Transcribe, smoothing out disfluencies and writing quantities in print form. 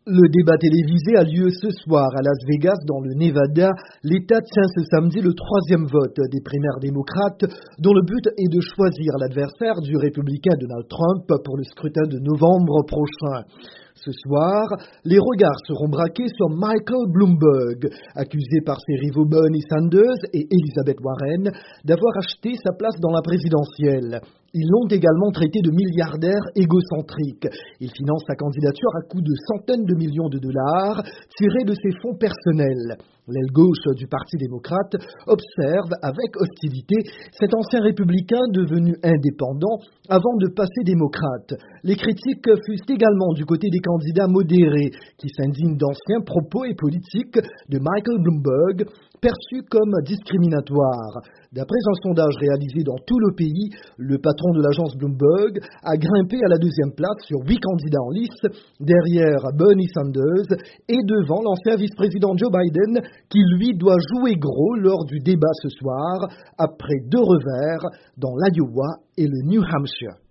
Le débat télévisé a lieu ce soir à Las Vegas, dans le Nevada. L'État tient ce samedi le troisième vote des primaires démocrates, dont le but est de choisir l'adversaire du républicain Donald Trump pour le scrutin de novembre prochain. Ce soir, les regards seront braqués sur Michael Bloomberg, accusé par ses rivaux Bernie Sanders et Elizabeth Warren d'avoir acheté sa place dans la présidentielle. Ils l'ont également traité de milliardaire égocentrique. Il finance sa candidature à coups de centaines de millions de dollars tirés de ses fonds personnels. L'aile gauche du Parti démocrate observe avec hostilité cet ancien républicain devenu indépendant avant de passer démocrate. Les critiques fusent également du côté des candidats modérés qui s'indignent d'anciens propos et politiques de Michael Bloomberg perçus comme discriminatoires. D'après un sondage réalisé dans tout le pays, le patron de l'agence Bloomberg a grimpé à la deuxième place sur 8 candidats en lice, derrière Bernie Sanders et devant l'ancien vice-président Joe Biden, qui lui doit jouer gros lors du débat ce soir, après 2 revers dans l'Iowa et le New Hampshire.